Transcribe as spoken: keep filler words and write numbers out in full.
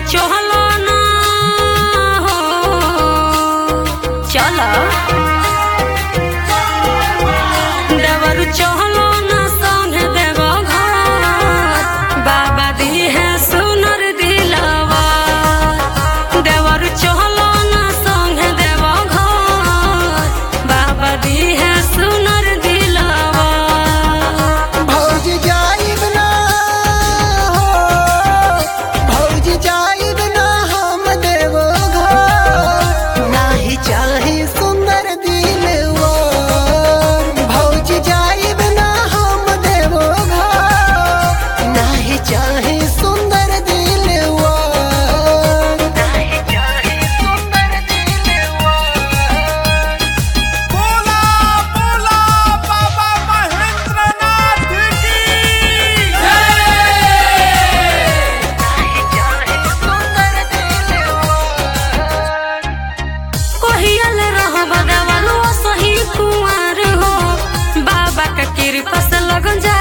चहलो ना हो चला देवर चहलो ना संग देव घर बाबा दी है सुनर दिलवा देवर चहलो ना संग देव घर बाबा दी है सुनर दिलवा भौज जाइब ना हो भौज जाइब ना हम देव घर नाही चाही सुंदर दिलवा भौज जाइब ना हम देव घर नाही चाही सुंदर दिलवा नाही चाही सुंदर दिलवा बोला बोला बाबा महेंद्रनाथ की कोहियल रहब देवरो सही कुंवर हो बाबा का कृपा से लगन जा